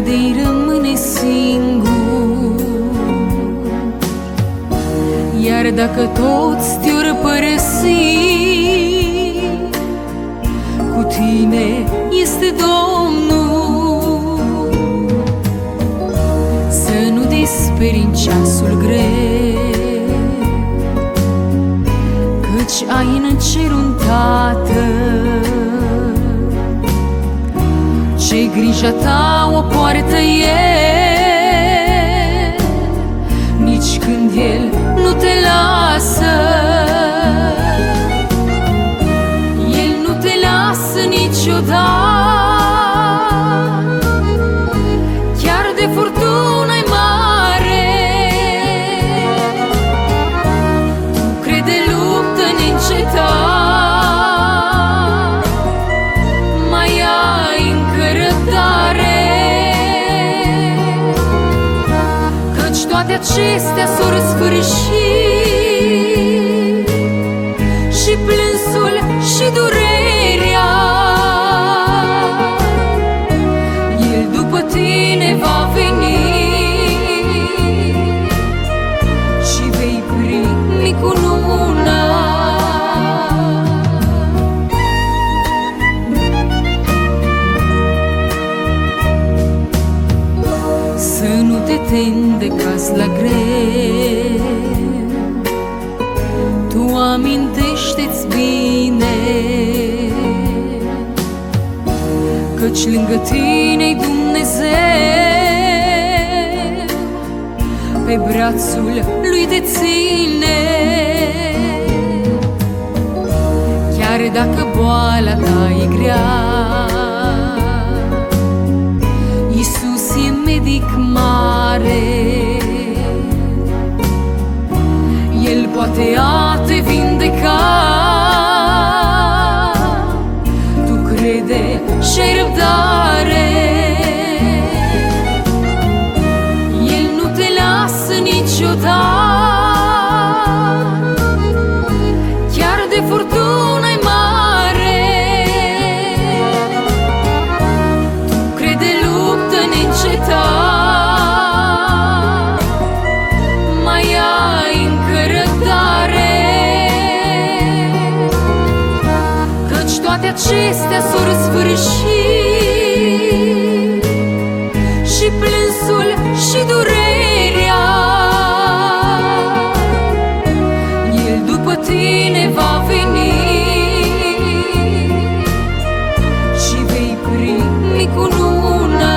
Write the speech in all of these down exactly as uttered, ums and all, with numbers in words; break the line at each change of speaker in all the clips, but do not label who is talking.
de-i rămâne singur. Iar dacă toți te-or părăsi, cu tine este Domnul. Să nu disperi în ceasul greu, căci ai în cer un Tată ce grija ta o poartă El, nici când El nu te lasă. El nu te lasă niciodată, chiar de furtună-i mare. Tu crede, luptă neîncetat, mai ai încă răbdare, căci toate acestea s-o răsfârși, și plânsul și durerea. El după tine va veni și vei primi cununa. Să nu te temi de caz la greu, tu amintește-ți bine, căci lângă tine-i Dumnezeu, pe brațul Lui te ține. Chiar dacă boala ta e grea, Iisus e medic mare. El poate a te vindeca. Tu crede și ai răbdare. El nu te lasă niciodată, chiar de furtună-i mare. Tu crede, luptă neîncetat, mai ai încă răbdare, căci toate acestea s-o răsfârși, și plânsul și durerea. El după tine va veni și vei primi cununa.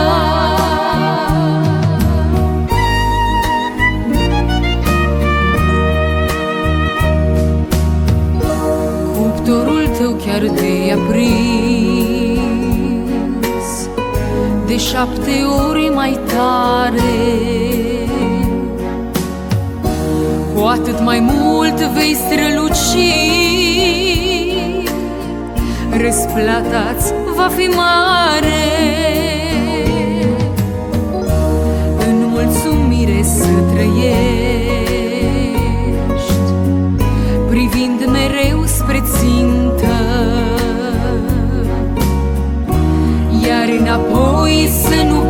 Cuptorul tău chiar de aprins, de șapte ori mai tare, cu atât mai mult vei străluci. Răsplata-ți va fi mare. În mulțumire să trăiești, privind mereu spre țintă, iar înapoi să nu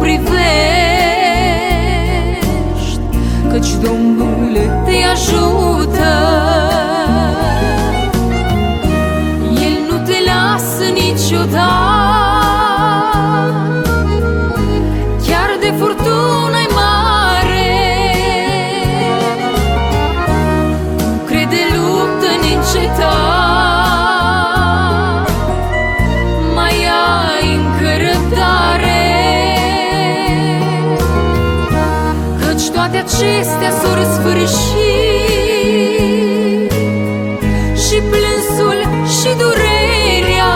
privești, căci Domnul te ajută. El nu te lasă niciodată, chiar de furtună-i mare. Tu crede, luptă neîncetat, mai ai încă răbdare, căci toate acestea s-o răsfârși, și plânsul și durerea.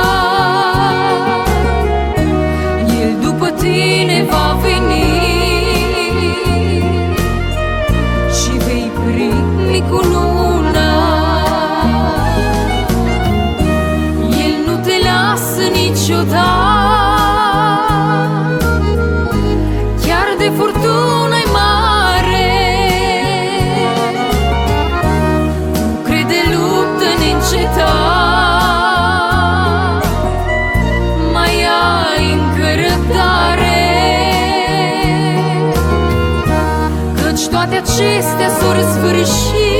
El după tine va veni și vei primi cununa. El nu te lasă niciodată, chiar de furtună-i mare. toate acestea s-au răsfârșit.